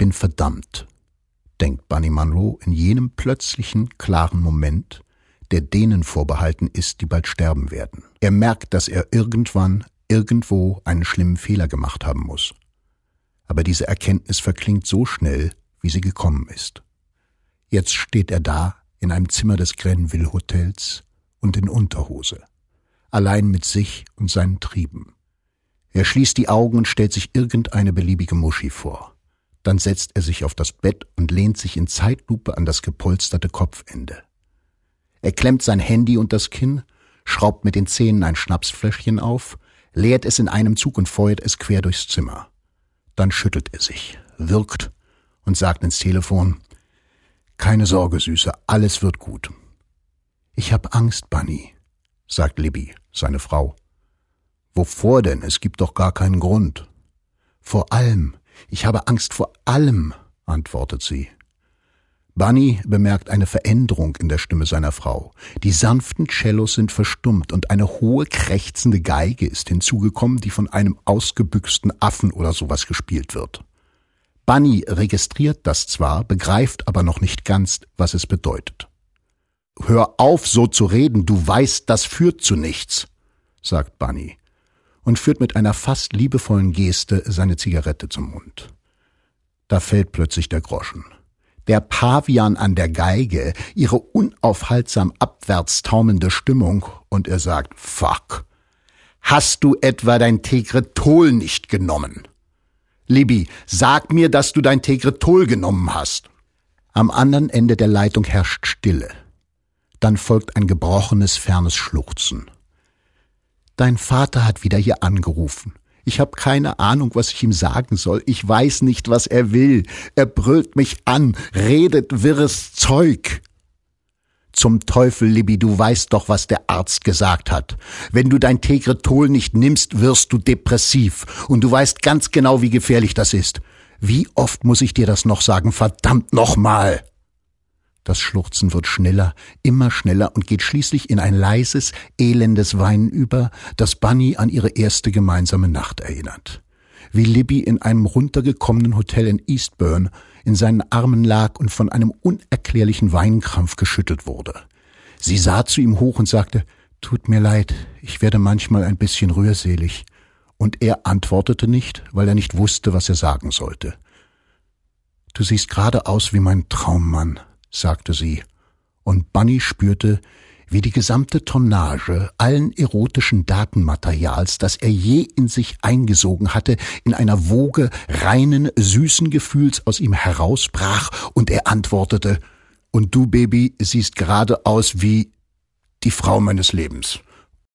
bin verdammt, denkt Bunny Munro in jenem plötzlichen, klaren Moment, der denen vorbehalten ist, die bald sterben werden. Er merkt, dass er irgendwann, irgendwo einen schlimmen Fehler gemacht haben muss. Aber diese Erkenntnis verklingt so schnell, wie sie gekommen ist. Jetzt steht er da, in einem Zimmer des Grenville Hotels und in Unterhose, allein mit sich und seinen Trieben. Er schließt die Augen und stellt sich irgendeine beliebige Muschi vor. Dann setzt er sich auf das Bett und lehnt sich in Zeitlupe an das gepolsterte Kopfende. Er klemmt sein Handy unter das Kinn, schraubt mit den Zähnen ein Schnapsfläschchen auf, leert es in einem Zug und feuert es quer durchs Zimmer. Dann schüttelt er sich, wirkt und sagt ins Telefon: »Keine Sorge, Süße, alles wird gut.« »Ich hab Angst, Bunny«, sagt Libby, seine Frau. »Wovor denn? Es gibt doch gar keinen Grund.« »Vor allem. Ich habe Angst vor allem«, antwortet sie. Bunny bemerkt eine Veränderung in der Stimme seiner Frau. Die sanften Cellos sind verstummt und eine hohe, krächzende Geige ist hinzugekommen, die von einem ausgebüxten Affen oder sowas gespielt wird. Bunny registriert das zwar, begreift aber noch nicht ganz, was es bedeutet. »Hör auf, so zu reden, du weißt, das führt zu nichts«, sagt Bunny und führt mit einer fast liebevollen Geste seine Zigarette zum Mund. Da fällt plötzlich der Groschen. Der Pavian an der Geige, ihre unaufhaltsam abwärts taumelnde Stimmung, und er sagt: »Fuck! Hast du etwa dein Tegretol nicht genommen? Libby, sag mir, dass du dein Tegretol genommen hast.« Am anderen Ende der Leitung herrscht Stille. Dann folgt ein gebrochenes, fernes Schluchzen. »Dein Vater hat wieder hier angerufen. Ich habe keine Ahnung, was ich ihm sagen soll. Ich weiß nicht, was er will. Er brüllt mich an, redet wirres Zeug.« »Zum Teufel, Libby, du weißt doch, was der Arzt gesagt hat. Wenn du dein Tegretol nicht nimmst, wirst du depressiv. Und du weißt ganz genau, wie gefährlich das ist. Wie oft muss ich dir das noch sagen? Verdammt nochmal!« Das Schluchzen wird schneller, immer schneller und geht schließlich in ein leises, elendes Weinen über, das Bunny an ihre erste gemeinsame Nacht erinnert. Wie Libby in einem runtergekommenen Hotel in Eastbourne in seinen Armen lag und von einem unerklärlichen Weinkrampf geschüttelt wurde. Sie sah zu ihm hoch und sagte: »Tut mir leid, ich werde manchmal ein bisschen rührselig.« Und er antwortete nicht, weil er nicht wusste, was er sagen sollte. »Du siehst gerade aus wie mein Traummann«, sagte sie, und Bunny spürte, wie die gesamte Tonnage allen erotischen Datenmaterials, das er je in sich eingesogen hatte, in einer Woge reinen, süßen Gefühls aus ihm herausbrach, und er antwortete: »Und du, Baby, siehst gerade aus wie die Frau meines Lebens.«